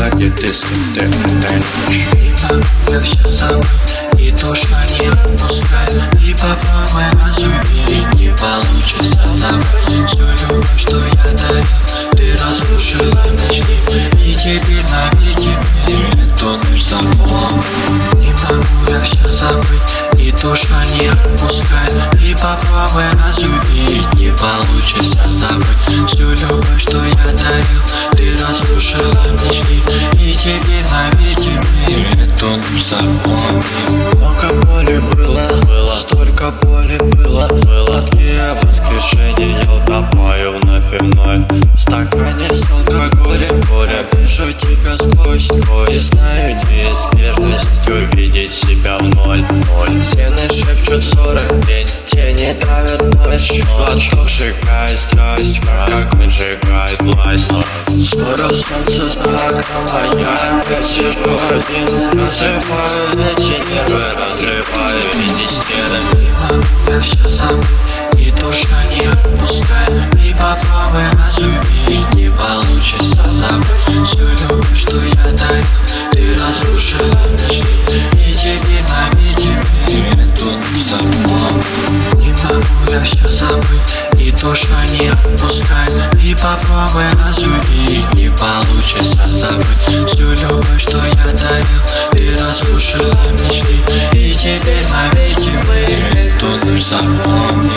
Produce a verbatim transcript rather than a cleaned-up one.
где ты спишь, ты ночь. Не могу я все забыть, и душа не отпускает. И попробуй разлюбить, не получится забыть. Всю любовь, что я дарил, ты разрушила мечты. И теперь навеки мне эту ночь запомни. Не могу я все забыть, и душа не отпускает. И попробуй разлюбить, не получится забыть. Всю любовь, что я дарил, ты разрушила мечты. И теперь навеки мне эту ночь запомни. Много боли было, было, столько боли было, было. Сладкие воскрешения я утопаю вновь и вновь. В стакане с алкоголем горя вижу тебя сквозь твой. Знаю неизбежностью видеть себя в ноль, ноль. Стены шепчут сорок день, тени давят ночь. Глоток сжигает страсть, как выжигает власть. Скоро солнце за окном, а я опять сижу один. Разрываю эти нервы, разрываю эти стены. Не могу я все забыть, и душа не отпускает. И попробуй разлюбить, не получится забыть. Всю любовь, что я дарил, ты разрушила мечты. И теперь навеки мне эту ночь запомни. Не могу я все забыть, и душа не отпускает. И попробуй разлюбить, не получится забыть. Всю любовь, что я дарил, ты разрушила мечты. И теперь навеки мы эту ночь запомни.